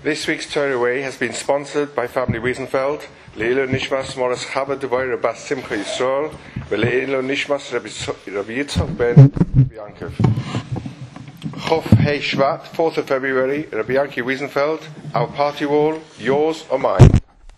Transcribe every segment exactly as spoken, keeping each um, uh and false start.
This week's Torah has been sponsored by Family Wiesenfeld, Leilo Nishmas Morris Chava Devoira Bas Simcha Yisrael, Leilo Nishmas Rabbi Yitzchak Ben Yankov. Chof Hei Shvat, fourth of February, Rabbi Yanki Wiesenfeld, our party wall, yours or mine?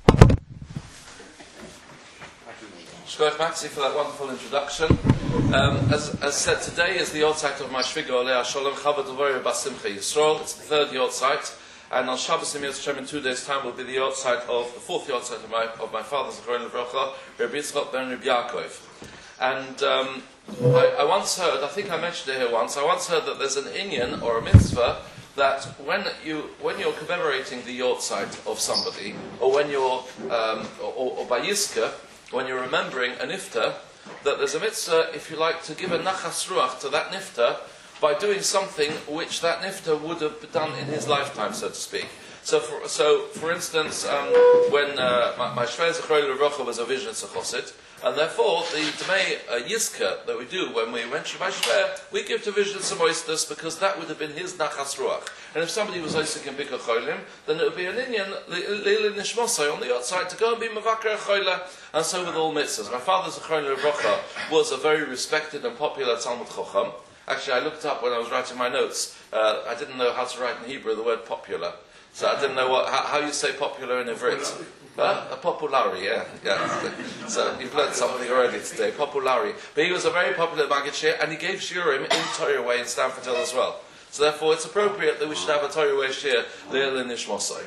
Shkoyach Maxi for that wonderful introduction. Um, as, as said, today is the Yortzeit of my Shviga Oleh Shalom Chava Devoira Bas Simcha Yisrael. It's the third Yortzeit. And on Shabbos in Yom in two days' time will be the Yortzeit of the fourth Yortzeit of my of my father Zechron Levrocha, Rabbi Yitzchak ben Rabbi Yaakov. And um, I, I once heard, I think I mentioned it here once, I once heard that there's an inyan or a mitzvah that when you when you're commemorating the Yortzeit of somebody, or when you're um, or, or by Yizkah, when you're remembering a nifta, that there's a mitzvah, if you like, to give a nachas ruach to that nifta by doing something which that nifta would have done in his lifetime, so to speak. So, for, so for instance, um, when uh, my, my Shvei Zechron Levrocha was a vision Chosid, and therefore the Dmei uh, Yizka that we do when we mention my Shvei, we give to vision some oysters because that would have been his nachas ruach. And if somebody was oisik in Bikkur Cholim, then it would be an inyan Leil Nishmosai on the outside to go and be Mavakar Chola, and so with all mitzvahs. My father Zechron Levrocha was a very respected and popular Talmud Chacham. Actually, I looked up when I was writing my notes. Uh, I didn't know how to write in Hebrew the word popular. So I didn't know what, how, how you say popular in Ivrit. Huh? A populari, yeah. yeah. So you've learned something already today, populari. But he was a very popular Maggid Shir, and he gave Shiurim in Torah Way in Stanford Hill as well. So therefore it's appropriate that we should have a Torah Way Shir, Leil Nishmosai.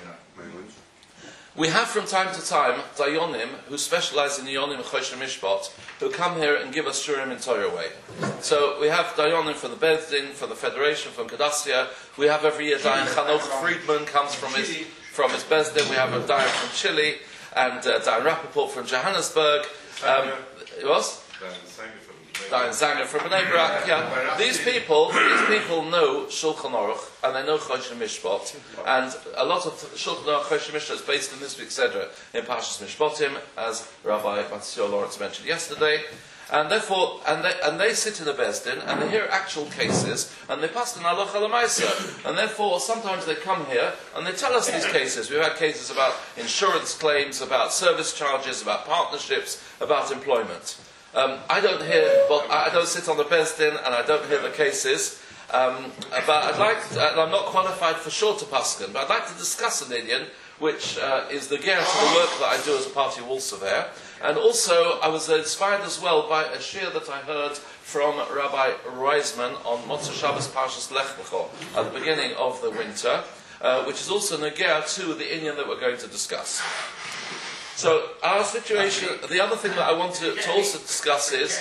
We have from time to time Dayonim who specialize in Yonim and Choshen Mishpat who come here and give us Shurim in Torah Way. So we have Dayonim from the Bezdin, from the Federation, from Kadassia. We have every year Dayan Chanoch Friedman comes from his from his Bezdin. We have a Dayan from Chile and uh, Dayan Rappaport from Johannesburg. Um, it was? Dayan Zanger from Bnei Brak. Yeah. These people, these people know Shulchan Aruch and they know Choshen Mishpat, and a lot of Shulchan Aruch Choshen Mishpat is based in this week's Sedra in Parshas Mishpatim, as Rabbi Matisyahu Lawrence mentioned yesterday. And therefore, and they, and they sit in a Bezdin, and they hear actual cases, and they pass an halacha l'maisa. And therefore, sometimes they come here, and they tell us these cases. We've had cases about insurance claims, about service charges, about partnerships, about employment. Um, I don't hear, well, I don't sit on the Bezdin, and I don't hear the cases. Um, but I'd like, to, and I'm not qualified for sure to paskin, but I'd like to discuss an Indian, which uh, is the gear to the work that I do as a party wall surveyor. And also, I was inspired as well by a shir that I heard from Rabbi Reisman on Motzei Shabbos Parshas Lech Lecho at the beginning of the winter, uh, which is also negea to the Indian that we're going to discuss. So, our situation, the other thing that I want to, to also discuss is,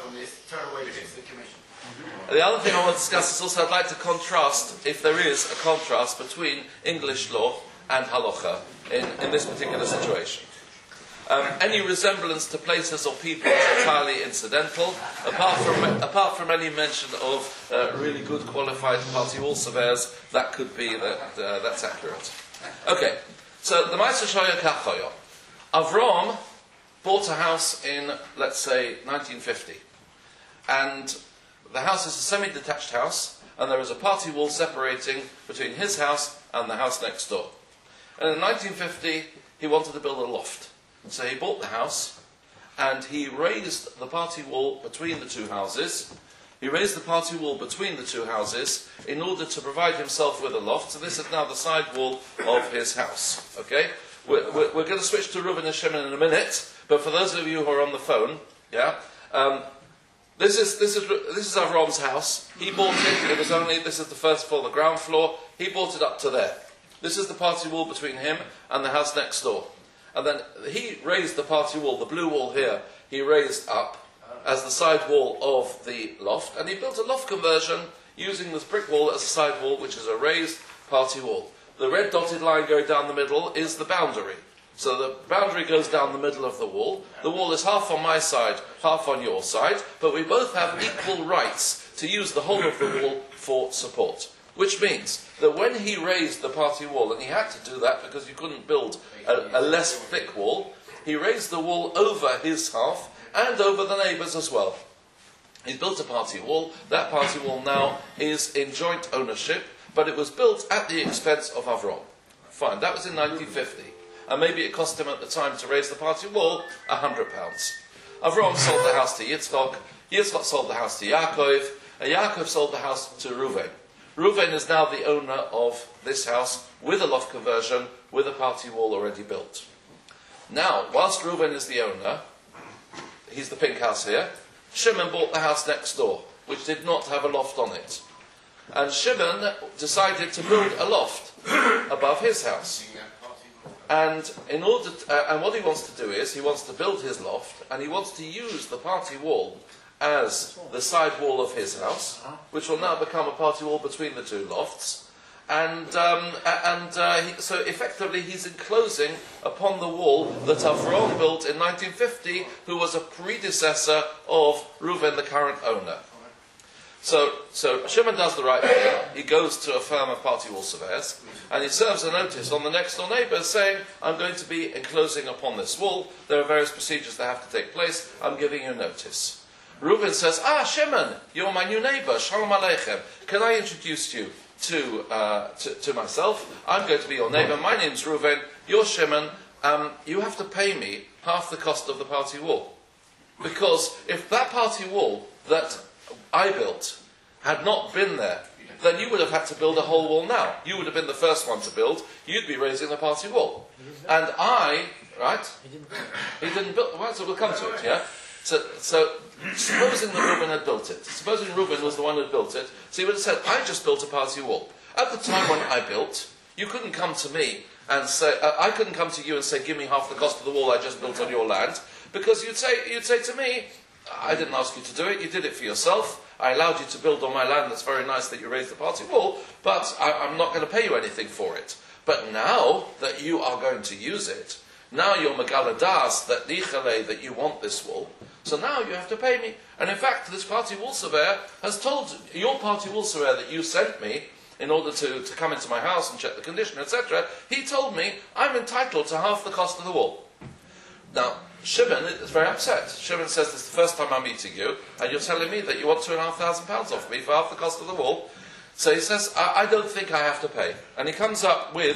the other thing I want to discuss is also I'd like to contrast, if there is a contrast between English law and halacha in, in this particular situation. Um, any resemblance to places or people is entirely incidental, apart from apart from any mention of uh, really good qualified party wall surveyors. That could be that uh, that's accurate. Okay, so the Ma'aser Shoya Kachoyo. Avram bought a house in, let's say, nineteen fifty, and the house is a semi-detached house, and there is a party wall separating between his house and the house next door. And in nineteen fifty, he wanted to build a loft. So he bought the house, and he raised the party wall between the two houses. He raised the party wall between the two houses in order to provide himself with a loft. So this is now the side wall of his house. Okay? We're, we're, we're going to switch to Reuven and Shimon in a minute, but for those of you who are on the phone, yeah, um, this is this is this is Avram's house. He bought it. It was only this is the first floor, the ground floor. He bought it up to there. This is the party wall between him and the house next door. And then he raised the party wall, the blue wall here, he raised up as the side wall of the loft. And he built a loft conversion using this brick wall as a side wall, which is a raised party wall. The red dotted line going down the middle is the boundary. So the boundary goes down the middle of the wall. The wall is half on my side, half on your side. But we both have equal rights to use the whole of the wall for support. Which means that when he raised the party wall, and he had to do that because you couldn't build a, a less thick wall, he raised the wall over his half and over the neighbours as well. He's built a party wall. That party wall now is in joint ownership, but it was built at the expense of Avram. Fine, that was in nineteen fifty. And maybe it cost him at the time to raise the party wall a hundred pounds. Avram sold the house to Yitzchak, Yitzchak sold the house to Yaakov, and Yaakov sold the house to Reuven. Reuven is now the owner of this house with a loft conversion, with a party wall already built. Now, whilst Reuven is the owner, he's the pink house here, Shimon bought the house next door, which did not have a loft on it. And Shimon decided to build a loft above his house. And in order to, uh, and what he wants to do is, he wants to build his loft, and he wants to use the party wall as the side wall of his house, which will now become a party wall between the two lofts. And, um, and uh, he, so effectively he's enclosing upon the wall that Avram built in nineteen fifty, who was a predecessor of Reuven, the current owner. So, so Shimon does the right thing. He goes to a firm of party wall surveyors, and he serves a notice on the next door neighbour saying, I'm going to be enclosing upon this wall. There are various procedures that have to take place. I'm giving you notice. Reuben says, ah, Shimon, you're my new neighbour. Shalom Aleichem. Can I introduce you to, uh, to, to myself? I'm going to be your neighbour. My name's Reuben. You're Shimon. Um, you have to pay me half the cost of the party wall. Because if that party wall that I built had not been there, then you would have had to build a whole wall now. You would have been the first one to build. You'd be raising the party wall. And I, right? He didn't build, right, so we'll come to it, yeah? So, so supposing that Reuben had built it, supposing Reuben was the one who had built it, so he would have said, I just built a party wall. At the time when I built, you couldn't come to me and say, uh, I couldn't come to you and say, give me half the cost of the wall I just built on your land, because you'd say, you'd say to me, I didn't ask you to do it, you did it for yourself. I allowed you to build on my land, that's very nice that you raised the party wall, but I, I'm not going to pay you anything for it. But now that you are going to use it, now you're megaladas, that nichale, that you want this wall, so now you have to pay me. And in fact, this party wall surveyor has told your party wall surveyor that you sent me in order to, to come into my house and check the condition, et cetera, he told me I'm entitled to half the cost of the wall. Now, Shimon is very upset. Shimon says, this is the first time I'm meeting you, and you're telling me that you want two and a half thousand pounds off me for half the cost of the wall. So he says, I, I don't think I have to pay. And he comes up with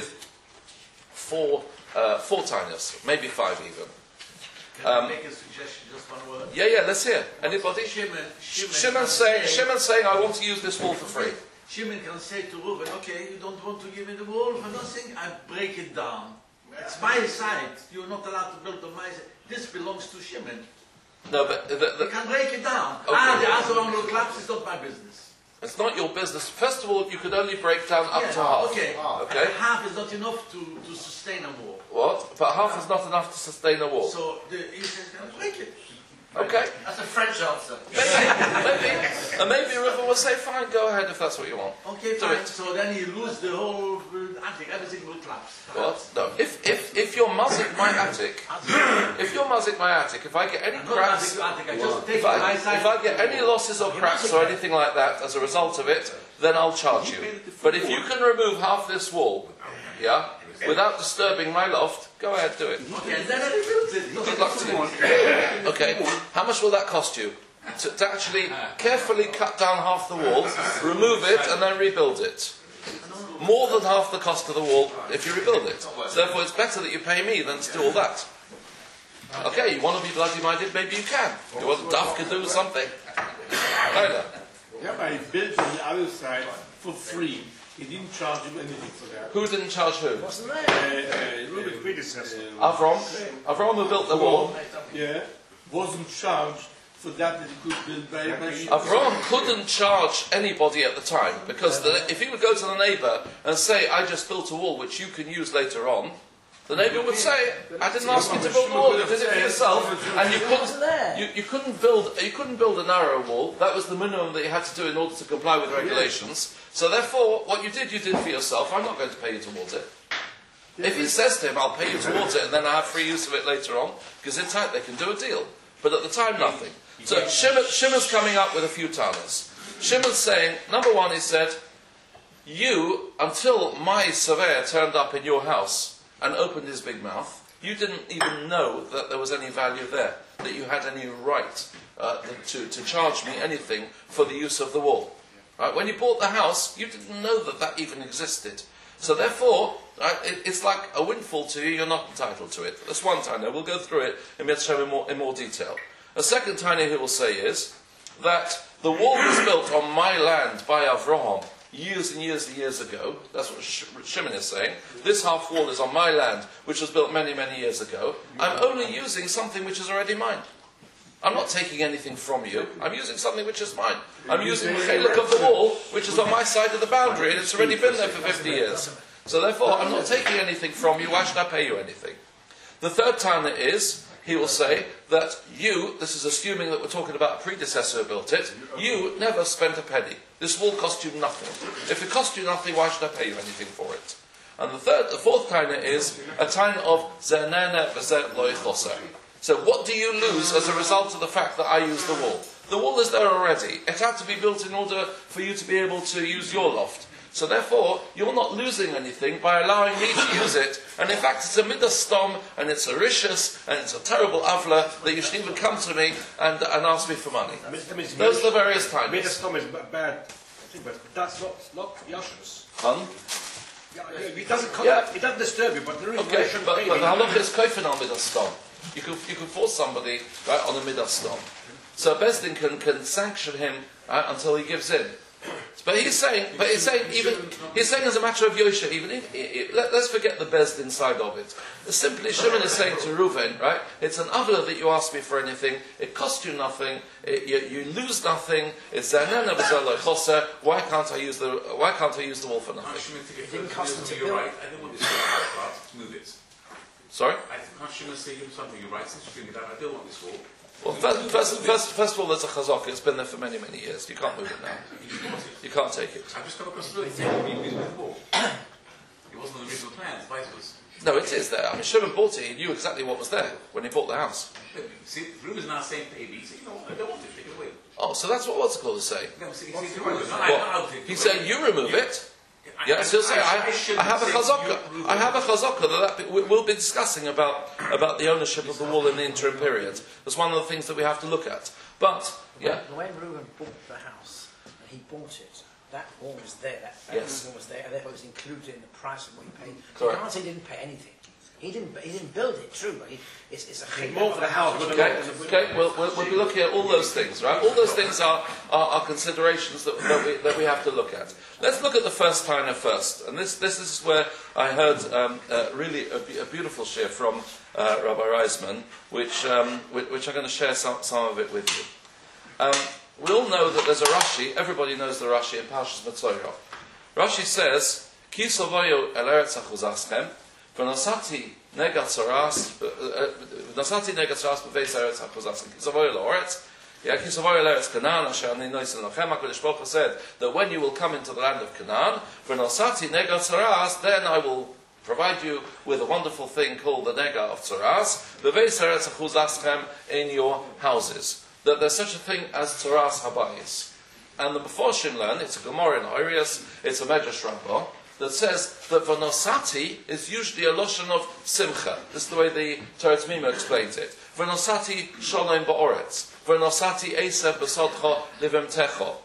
four, uh, four tiniers, maybe five even. Can Um, I make a suggestion, just one word? Yeah, yeah, let's hear. Anybody? Shimon, Shimon, Shimon saying, Shimon saying, I want to use this wall for free. Shimon can say to Reuben, okay, you don't want to give me the wall for nothing, I break it down. It's my side. You're not allowed to build on my side. This belongs to Shimon. No, but the, the, You can break it down. Okay. Ah, the other one will collapse. It's not my business. it's not your business. First of all, you could only break down up Yeah, to half. Okay. Okay. Half is not enough to, to sustain a wall. What? But half is not enough to sustain a wall. So the, he says, break it. Okay. That's a French answer. Maybe, and maybe Reuven will say, fine, go ahead if that's what you want. Okay, Do fine. it. So then you lose the whole uh, attic. Everything will collapse. What? No. If, if, if you're muzzing my attic, if you're muzzing my attic, if I get any I'm not cracks, attic, attic. I just take if my I, side. if I get any losses or cracks or anything like that as a result of it, then I'll charge you. But if you can remove half this wall, yeah, without disturbing my loft, go ahead, do it. Okay, and then I rebuild it. Good luck to you. Okay, how much will that cost you? To, to actually carefully cut down half the wall, remove it, and then rebuild it. More than half the cost of the wall if you rebuild it. So therefore it's better that you pay me than to do all that. Okay, you want to be bloody minded, maybe you can. You want Duff can do something? I know. Yeah, but he built on the other side for free. He didn't charge him anything for that. Who didn't charge who? Uh, uh, Reuben's predecessor. Avram. Avram who built the wall. Yeah, wasn't charged for that that he could build by by ship. Avram couldn't charge anybody at the time, because the, if he would go to the neighbour and say, I just built a wall which you can use later on, the neighbour would say, I didn't ask you to build a wall, you did it for yourself, and you couldn't, you, you couldn't build you couldn't build a narrow wall. That was the minimum that you had to do in order to comply with regulations. So therefore, what you did, you did for yourself. I'm not going to pay you towards it. If he says to him, I'll pay you towards it, and then I have free use of it later on, because in time they can do a deal. But at the time, nothing. So Shimon, Shimon's coming up with a few tanas. Shimon's saying, number one, he said, you, until my surveyor turned up in your house and opened his big mouth, you didn't even know that there was any value there, that you had any right uh, to, to charge me anything for the use of the wall. Right? When you bought the house, you didn't know that that even existed. So therefore, right, it, it's like a windfall to you, you're not entitled to it. That's one Tanya. We'll go through it in Mitzvah in more, in more detail. A second Tanya he will say is that the wall was built on my land by Avraham years and years and years ago. That's what Shimon is saying. This half wall is on my land, which was built many, many years ago. I'm only using something which is already mine. I'm not taking anything from you. I'm using something which is mine. I'm using the chelik of the wall, which is on my side of the boundary, and it's already been there for fifty years. So therefore, I'm not taking anything from you. Why should I pay you anything? The third time it is, he will say that you, this is assuming that we're talking about a predecessor who built it, you never spent a penny. This wall cost you nothing. If it cost you nothing, why should I pay you anything for it? And the third, the fourth taina is a taina of zernena v'zer lo yichoser. So what do you lose as a result of the fact that I use the wall? The wall is there already. It had to be built in order for you to be able to use your loft. So therefore, you're not losing anything by allowing me to use it. And in fact, it's a midas stom, and it's a rishus, and it's a terrible avla that you should even come to me and, and ask me for money. Those are the various times. Midas stom is bad, but that's not not yashus. Hun? Yeah, it doesn't come, Yeah. it doesn't disturb you, but the reason Okay, why but, pay but me- the halakha is kofen on midas stom. You could you could force somebody right on a midas stom. So Bezdin can, can sanction him right, until he gives in. But he's saying, but he's saying even he's saying as a matter of Yosha, even if, if, let, let's forget the Bezdin side of it. Simply, Shimon is saying to Reuven, right? It's an avla that you ask me for anything. It costs you nothing. It, you, you lose nothing. It's zanena b'zaloi choser. Why can't I use the Why can't I use the wall for nothing? It didn't cost them to build. Right. I don't want this wall. Move it. Sorry. I can't Shimon say him something. You're right. Since you bring it out, I don't want this wall. Well, first, first, first, first of all, there's a chazaka. It's been there for many, many years. You can't move it now. You can't take it. I've just come across the building. Saying we moved the wall. It wasn't on the original plans. Vice was. No, it is there. I mean, Shimon bought it. He knew exactly what was there when he bought the house. See, Ruben is now saying baby. He said, you know what? I don't want it. Take it away. Oh, so that's what what's it called to say. No, see, see, see, Ruben, no, I What? can't take it He's away. saying you remove it. I- Yes, he'll say, I, shouldn't I have a say chazaka. you- I have a chazaka that, that we- we'll be discussing about, about the ownership of the wall in the interim period. That's one of the things that we have to look at. But, yeah, The way Reuben bought the house, and he bought it, that wall was there, that, that Yes. wall was there, and therefore it was included in the price of what he paid. Correct. You can't say he didn't pay anything. He didn't, he didn't build it, true, but he, it's, it's a chilek more of for the house, but okay, okay, we'll, we'll, we'll be looking at all those things, right? All those things are, are, are considerations that, that, we, that we have to look at. Let's look at the first taina first. And this, this is where I heard um, uh, really a, a beautiful share from uh, Rabbi Reisman, which, um, which, which I'm going to share some, some of it with you. Um, we all know that there's a Rashi, everybody knows the Rashi in Parshas Matzorah. Rashi says, Ki sovayu el eretz achuzaschem, v'nosati negat zoras, v'nosati negat zoras b'veis eretz achuzaschem. Ki sovayu el eretz, yeah, Ki sovayu el eretz Canaan, asher ani noisen lachem, HaKadosh Baruch Hu said that when you will come into the land of Canaan, v'nosati negat zoras, then I will provide you with a wonderful thing called the nega of tzoras, b'veis eretz achuzaschem, in your houses. That there's such a thing as tzoras habayis. And the Meforshim learn, it's a Gemara in Arius, it's a Medrash Rabbah, that says that Vanosati is usually a loshon of simcha. This is the way the Torah Tamima explains it. Vanosati shalom ba'oretz. Vanosati esev b'sodcha livemtecho.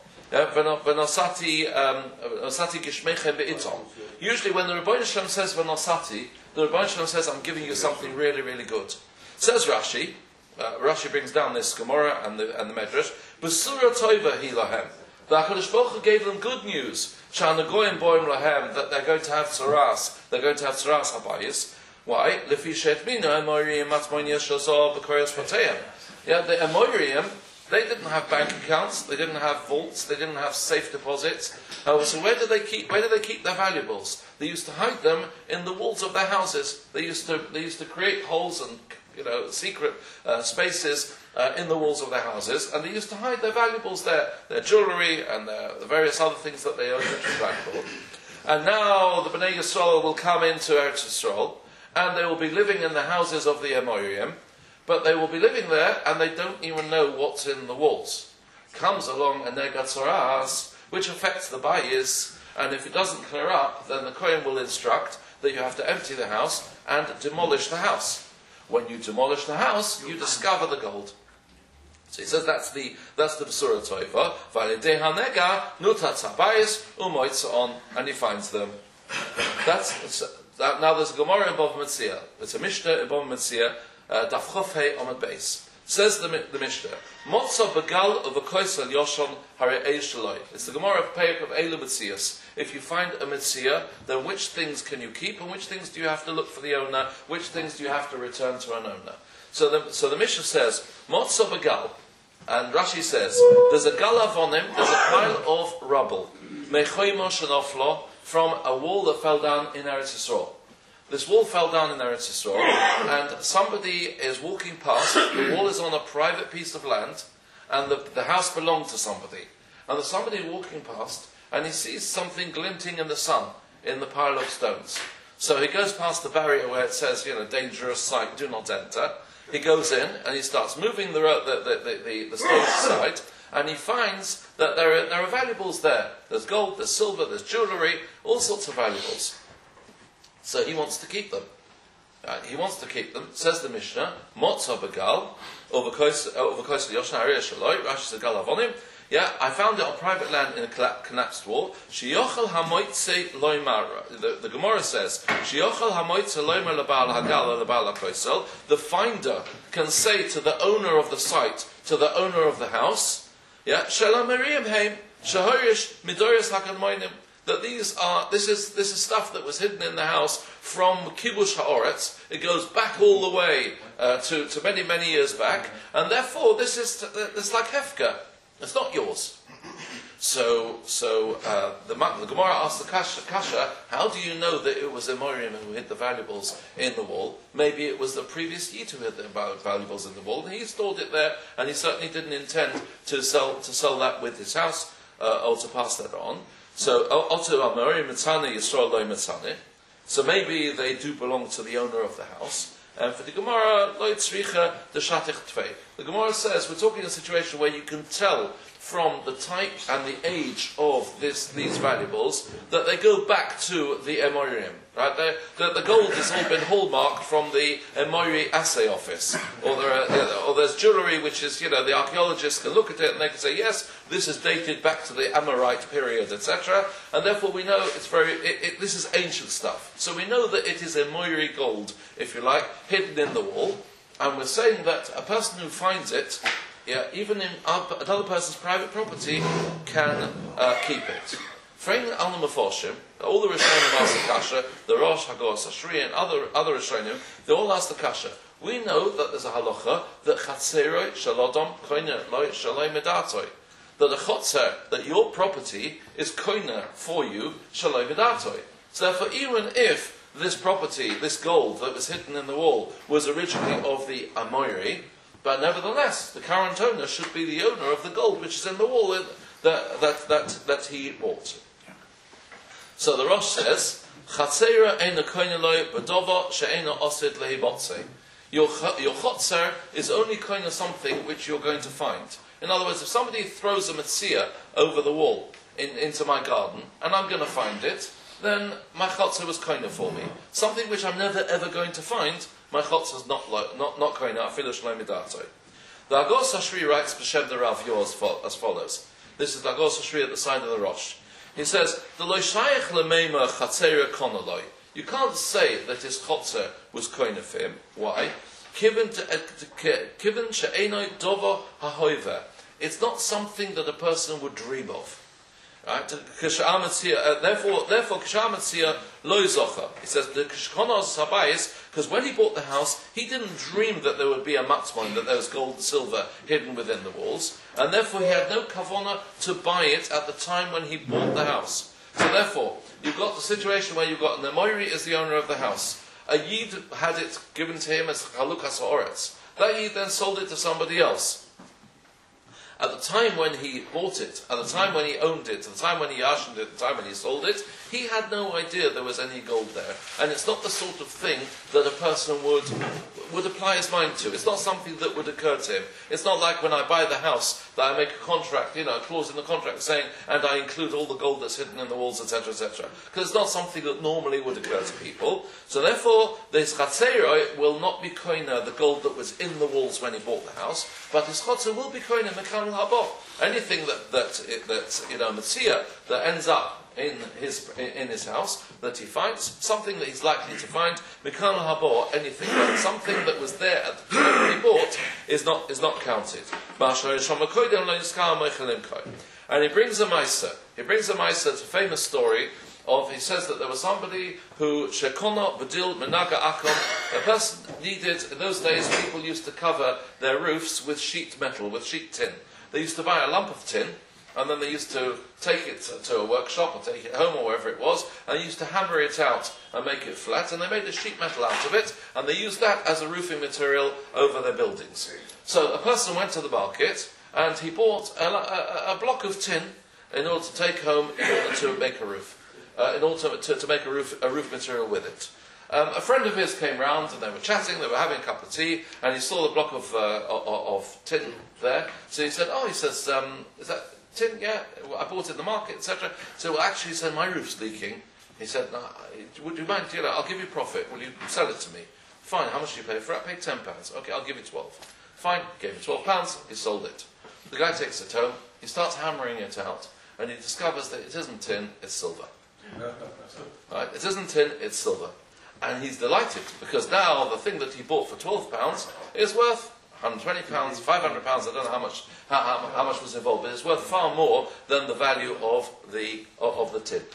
Vanosati Vanosati gishmechem be'itom. Usually when the Rebbeinu Shalom says Vanosati, the Rebbeinu Shalom says, I'm giving you something really, really good. Says Rashi, uh, Rashi brings down this Gemara and the, and the Medrash, B'sura toiva hi lahem. The HaKadosh Baruch Hu gave them good news. Sha'anagoyim boim lahem, that they're going to have tzaras. They're going to have tzaras habayis. Why? Lefi shetmina Amorim matmonia shazor b'koryas pateyim. Yeah, the Amorim, they didn't have bank accounts. They didn't have vaults. They didn't have safe deposits. Uh, so where did they keep? Where did they keep their valuables? They used to hide them in the walls of their houses. They used to. They used to create holes and, you know, secret uh, spaces uh, in the walls of their houses, and they used to hide their valuables there, their jewellery and their, the various other things that they owned which was valuable. And now the Bnei Yisrael will come into Eretz Yisrael, and they will be living in the houses of the Amorim, but they will be living there, and they don't even know what's in the walls. Comes along a Negat Tzoras, which affects the bayis, and if it doesn't clear up, then the Kohen will instruct that you have to empty the house and demolish the house. When you demolish the house, you discover the gold. So he says that's the that's the B'sura Toiva. V'alidei hanega nutat habayis umoitzaon, and he finds them. That's, it's, uh, now there's a Gemara in Bava Metzia. It's a Mishnah in Bava Metzia, uh, Daf Chof Hei Amud Beis. Says the, the Mishnah, Motza Begal of a Koisel Yoshon Hare Eish Shaloi. It's the Gemara of Peik of Eilu Metzias. If you find a Metzia, then which things can you keep and which things do you have to look for the owner, which things do you have to return to an owner? So the, so the Mishnah says, Motza Begal. And Rashi says, there's a Galav on him, there's a pile of rubble. Mechoimo Shanoflo, from a wall that fell down in Eretz Yisrael. This wall fell down in Eretz Yisrael, and somebody is walking past. The wall is on a private piece of land, and the, the house belonged to somebody. And there's somebody walking past, and he sees something glinting in the sun in the pile of stones. So he goes past the barrier where it says, you know, dangerous site, do not enter. He goes in, and he starts moving the the the, the, the, the stones aside, and he finds that there are, there are valuables there. There's gold, there's silver, there's jewellery, all sorts of valuables. So he wants to keep them. Uh, he wants to keep them. Says the Mishnah, Motza Begal, Overkois Yoshan Hare Shaloi, Rashi says Gal Avonim. Yeah, I found it on private land in a collapsed wall. Shiyochel Hamoitze Loimara. The, the Gemara says, Shiyochel Hamoitze Loimar Labal Hagal Labal HaKoisel. The finder can say to the owner of the site, to the owner of the house, yeah, Shalom Miriam Heim, Shahorish Midoris Hakanmoinim. That these are this is this is stuff that was hidden in the house from Kibush Haaretz. It goes back all the way uh, to, to many many years back, and therefore this is it's like Hefka. It's not yours. So so uh, the, the Gemara asks the Kasha, Kasha, how do you know that it was Emorim who hid the valuables in the wall? Maybe it was the previous Yid who hid the valuables in the wall, and he stored it there, and he certainly didn't intend to sell to sell that with his house uh, or to pass that on. So, so maybe they do belong to the owner of the house. And for the Gemara, the Gemara says, we're talking a situation where you can tell from the type and the age of this, these valuables that they go back to the Emorim. Right? The, the gold has all been hallmarked from the Emori assay office. Or, there are, or there's jewellery which is, you know, the archaeologists can look at it and they can say, yes, this is dated back to the Amorite period, et cetera. And therefore we know it's very, it, it, this is ancient stuff. So we know that it is Emori gold, if you like, hidden in the wall. And we're saying that a person who finds it, yeah, even in another person's private property, can uh, keep it. Frame al Meforshim, all the Rishonim ask the Kasha, the Rosh, Hagos, Ashri, and other other Rishonim, they all ask the Kasha. We know that there's a halacha that Chatzeroi Shalodom Koine Loi Shaloi Medatoi. That a chotzer, that your property is koina for you, Shaloi Medatoi. So therefore, even if this property, this gold that was hidden in the wall, was originally of the Amoiri, but nevertheless, the current owner should be the owner of the gold which is in the wall that that that, that he bought. So the Rosh says, Chatzera eina koineloi b'dova she'eina osid lehibotze. Your your chotzer is only koina something which you're going to find. In other words, if somebody throws a metzia over the wall in, into my garden, and I'm going to find it, then my chotzer was koina for me. Something which I'm never ever going to find, my chotzer is not not not koina. Afilu shalom midatoi. The Agos Hashri writes b'shem the Rav yours as follows. This is the Agos Hashri at the side of the Rosh. He says, the lo shayach lemeima chatzera konaloi. You can't say that his chotzer was koina for him. Why? Kiven she'enoi dovo hahoiver. It's not something that a person would dream of. Right? Therefore, therefore, Kishamatzia lo zocha. He says the kishkonos habayis, because when he bought the house, he didn't dream that there would be a matzmon, that there was gold and silver hidden within the walls, and therefore he had no kavona to buy it at the time when he bought the house. So therefore, you've got the situation where you've got Nemoiri as the owner of the house. A Yid had it given to him as chalukas ha'oretz. That Yid then sold it to somebody else. At the time when he bought it, at the time when he owned it, at the time when he yashened it, at the time when he sold it, he had no idea there was any gold there. And it's not the sort of thing that a person would would apply his mind to. It's not something that would occur to him. It's not like when I buy the house that I make a contract, you know, a clause in the contract saying, and I include all the gold that's hidden in the walls, et cetera, et cetera. Because it's not something that normally would occur to people. So therefore, this chatzeroi will not be koina, the gold that was in the walls when he bought the house, but his chotzer will be koina mekam habo. Anything that that that you know, metzia that ends up in his in his house that he finds, something that he's likely to find, Mikal Habor, anything but something that was there at the time that he bought is not is not counted. And he brings a Maisa. He brings a Maisa. It's a famous story of, he says that there was somebody who, Shekono Badil Menaga Akom, a person needed, in those days people used to cover their roofs with sheet metal, with sheet tin. They used to buy a lump of tin, and then they used to take it to a workshop or take it home or wherever it was, and they used to hammer it out and make it flat, and they made a sheet metal out of it, and they used that as a roofing material over their buildings. So a person went to the market, and he bought a, a, a block of tin in order to take home in order to make a roof, uh, in order to, to, to make a roof, a roof material with it. Um, a friend of his came round and they were chatting, they were having a cup of tea, and he saw the block of, uh, of, of tin there. So he said, oh, he says, um, is that tin? Yeah, I bought it in the market, et cetera. So, well, actually, he said, my roof's leaking. He said, no, would you mind, you know, I'll give you profit, will you sell it to me? Fine, how much do you pay for it? I paid ten pounds. Okay, I'll give you twelve. Fine, gave him twelve pounds, he sold it. The guy takes it home, he starts hammering it out, and he discovers that it isn't tin, it's silver. Right, it isn't tin, it's silver. And he's delighted, because now the thing that he bought for twelve pounds is worth one hundred twenty pounds, five hundred pounds, I don't know how much how, how, how much was involved, but it's worth far more than the value of the of, of the tin.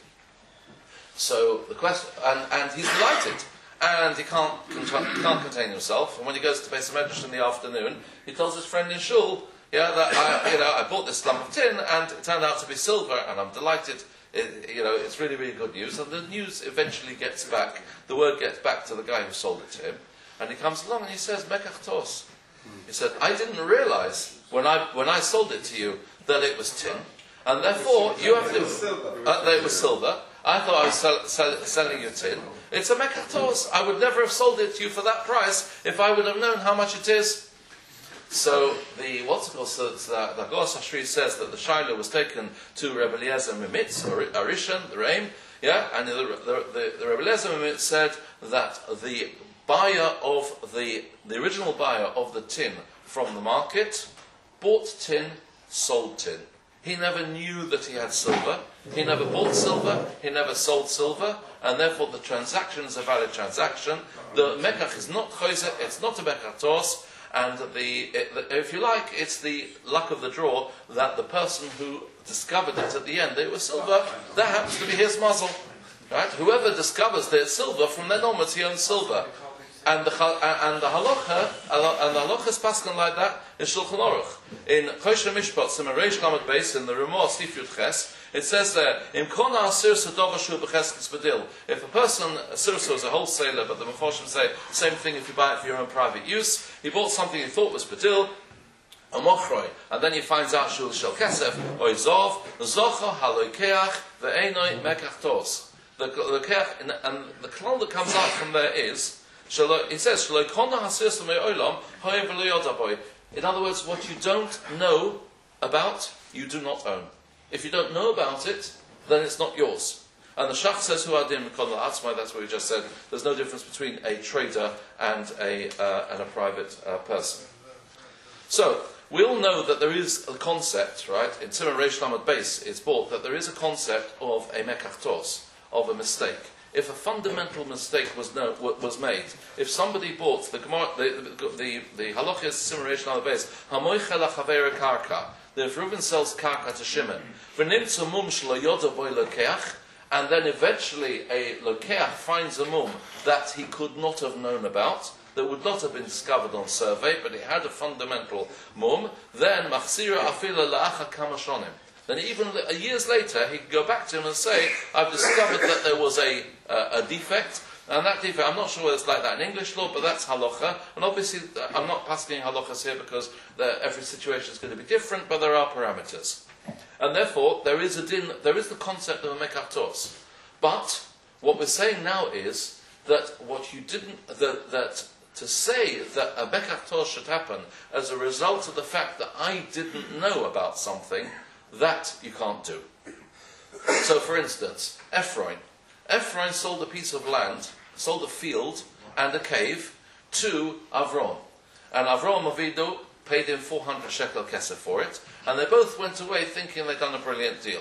So the question, and, and he's delighted, and he can't contra- can't contain himself. And when he goes to Beis Medrash in the afternoon, he tells his friend in shul, yeah, that I, you know, I bought this lump of tin, and it turned out to be silver, and I'm delighted. It, you know, it's really, really good news. And the news eventually gets back, the word gets back to the guy who sold it to him, and he comes along and he says, Mekach tos. He said, I didn't realize when I when I sold it to you that it was tin, and therefore you have to. Uh, that it was silver. I thought I was sell, sell, selling you tin. It's a Mekach tos. I would never have sold it to you for that price if I would have known how much it is. So the what's it called? So the, the Gos Hashri says that the Shiloh was taken to Rebbe Eliezer Mimitz, or Arishan, the Reim, yeah, and the the, the, the Rebbe Eliezer Mimitz said that the buyer of the the original buyer of the tin from the market bought tin, sold tin. He never knew that he had silver. He never bought silver. He never sold silver, and therefore the transaction is a valid transaction. The mekach is not choize, it's not a mekach tos. And the, if you like, it's the luck of the draw that the person who discovered it at the end, it was silver, that happens to be his muzzle. Right? Whoever discovers that it's silver, from then onwards he owns silver. And the, and the halacha, and the halacha is passing like that in Shulchan Aruch. In Choshen Mishpat, Siman Reish Lamed Beis, in the Ramah Sif Yud Ches, it says there, Im kona asir sadova shu b'cheskes badil. If a person, a sirso is a wholesaler, but the Mefarshim say, same thing if you buy it for your own private use. He bought something he thought was badil, a mochroi, and then he finds out shul shel kesef, or zov, zocha haloikeach, ve'enoi mekach tos. The lokeach, and the klal that comes out from there is, it says, in other words, what you don't know about, you do not own. If you don't know about it, then it's not yours. And the Shach says, that's what we just said. There's no difference between a trader and a, uh, and a private uh, person. So, we all know that there is a concept, right, in Siman Reish Lamed Beis, it's bought, that there is a concept of a mekach tos, of a mistake. If a fundamental mistake was no, was made, if somebody bought the the the, the halachah is Siman Reish Lamed Beis, hamoichel hachavera karka. If Reuben sells karka to Shimon, v'nimtzu mum shelo yoda boy lokeach, and then eventually a lokeach finds a mum that he could not have known about, that would not have been discovered on survey, but it had a fundamental mum, then machsira afila la'acha kama shonim. Then even years later, he could go back to him and say, I've discovered that there was a, uh, a defect, and that defect, I'm not sure whether it's like that in English law, but that's halacha. And obviously, I'm not passing halachas here because every situation is going to be different, but there are parameters. And therefore, there is a din, there is the concept of a mekach tos. But what we're saying now is that what you didn't, that, that to say that a mekach tos should happen as a result of the fact that I didn't know about something, that you can't do. So, for instance, Ephraim. Ephraim sold a piece of land, sold a field and a cave to Avram. And Avram Avidu paid him four hundred shekel kesef for it. And they both went away thinking they'd done a brilliant deal.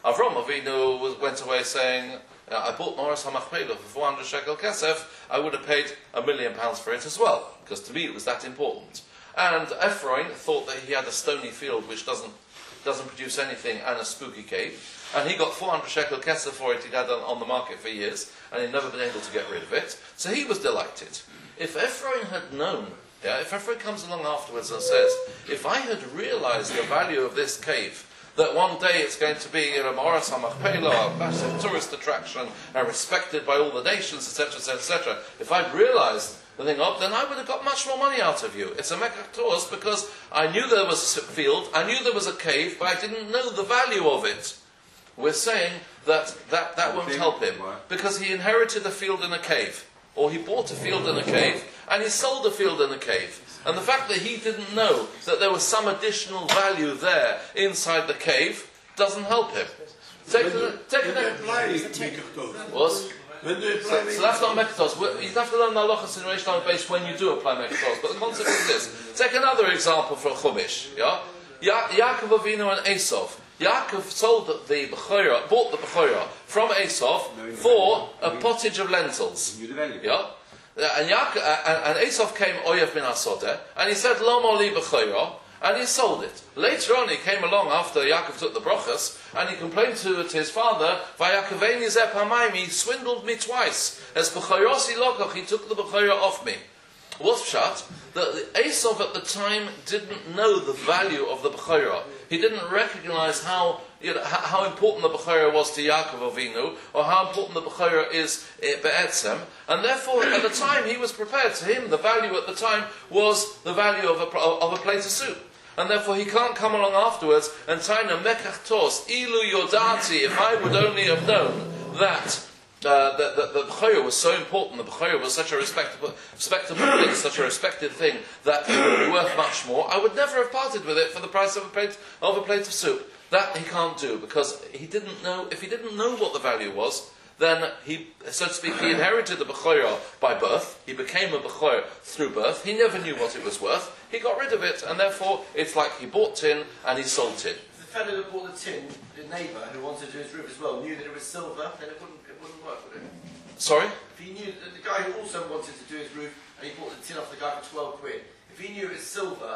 Avram Avinu was, went away saying, I bought Moras HaMachpelah for four hundred shekel kesef, I would have paid a million pounds for it as well, because to me it was that important. And Ephraim thought that he had a stony field which doesn't doesn't produce anything and a spooky cave, and he got four hundred shekel kesef for it. He'd had on, on the market for years, and he'd never been able to get rid of it, so he was delighted. If Ephraim had known, yeah, if Ephraim comes along afterwards and says, if I had realized the value of this cave, that one day it's going to be a Moras HaMachpelah, a massive tourist attraction, and respected by all the nations, et cetera, et cetera, et cetera. If I'd realised the thing up, then I would have got much more money out of you. It's a mekach tourist because I knew there was a field, I knew there was a cave, but I didn't know the value of it. We're saying that that, that won't help him, because he inherited a field in a cave, or he bought a field in a cave, and he sold a field in a cave. And the fact that he didn't know that there was some additional value there inside the cave doesn't help him. Take the, take the, was? So, so that's not mekatos. You have to learn the halachas in Reish Lamed Beis when you do apply mekatos. But the concept is this. Take another example from Chumash. Yeah? Ya- Yaakov Avinu and Esav. Yaakov sold the, the bechorah, bought the bechorah from Esav for a pottage of lentils. Yeah? And, Yaakov, and, and Esav came Oyev bin Asodeh, and he said, Lo mo li b'choyro, and he sold it. Later on, he came along after Yaakov took the brachas, and he complained to, to his father, Vayakoveni zeh pamayim, he swindled me twice. As b'choyrosi lokoch, he took the b'choyro off me. What's pshat? That Esav at the time didn't know the value of the b'choyro. He didn't recognize how, you know, how important the b'choyro was to Yaakov Avinu, or how important the b'choyro is be'etzem, and therefore at the time he was prepared. To him, the value at the time was the value of a, of a plate of soup. And therefore he can't come along afterwards and taina mekach tos, ilu yodati, if I would only have known that Uh, that the, the b'choyah was so important, the b'choyah was such a respectable, respectable thing, such a respected thing, that it would be worth much more, I would never have parted with it for the price of a plate of a plate of soup. That he can't do, because he didn't know, if he didn't know what the value was, then he, so to speak, he inherited the b'choyah by birth, he became a b'choyah through birth, he never knew what it was worth, he got rid of it, and therefore it's like he bought tin and he sold tin. The fellow who bought the tin, the neighbour who wanted to do his roof as well, knew that it was silver, then it wouldn't, it wouldn't work, would it? Sorry? If he knew, that the guy who also wanted to do his roof, and he bought the tin off the guy for twelve quid, if he knew it was silver...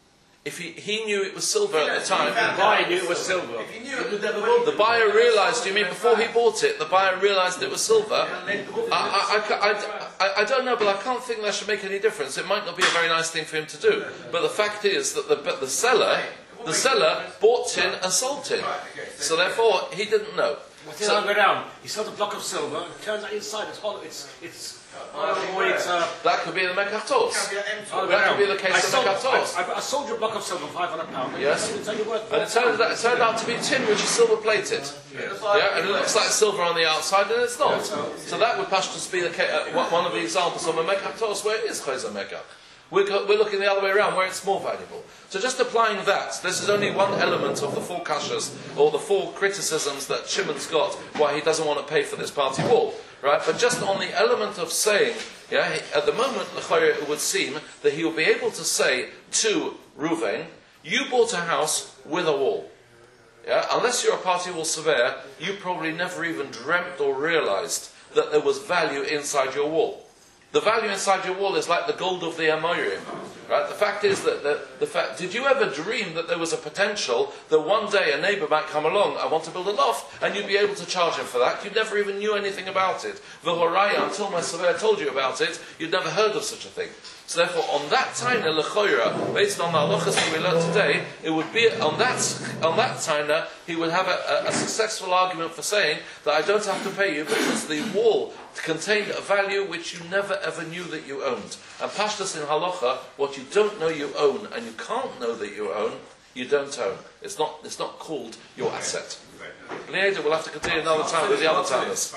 If he, he knew it was silver you know, at the time... The buyer knew it was silver. If he knew it would never work... The buyer realised, you mean before he bought it, the buyer realised it was silver? I, I, I, I, I don't know, but I can't think that should make any difference. It might not be a very nice thing for him to do. But the fact is that the, the seller... The seller bought tin and sold tin. So therefore, he didn't know. So, go down. He sold a block of silver. It turns out inside it's hollow. It's it's. Oh, it's uh, that could be the mekach tos. That could be the case of mekach tos. I, I, I sold you a block of silver for five hundred pounds. Yes. And it turned, out, it turned out to be tin, which is silver plated. Yeah, and it looks like silver on the outside, and it's not. So that would pashtus be the case, uh, one of the examples of a mekach tos where it is chayzer mekach. We're, go, we're looking the other way around, where it's more valuable. So just applying that, this is only one element of the four kashas, or the four criticisms that Shimon's got, why he doesn't want to pay for this party wall. Right? But just on the element of saying, yeah, at the moment, it would seem that he will be able to say to Ruvain, you bought a house with a wall. Yeah? Unless you're a party wall surveyor, you probably never even dreamt or realised that there was value inside your wall. The value inside your wall is like the gold of the Amorim. Right? The fact is that the, the fact, did you ever dream that there was a potential that one day a neighbour might come along, I want to build a loft, and you'd be able to charge him for that? You never even knew anything about it. V'horaya, until my surveyor told you about it, you'd never heard of such a thing. So therefore, on that taina lechoira, based on the halachas that we learned today, it would be on that on that taina he would have a, a, a successful argument for saying that I don't have to pay you because the wall contained a value which you never ever knew that you owned. And pashtas in halacha, what you don't know you own and you can't know that you own, you don't own. It's not it's not called your asset. Lieda, we'll have to continue another time with the other tainas.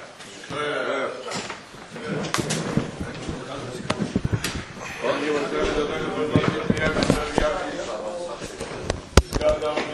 Well, you want to go?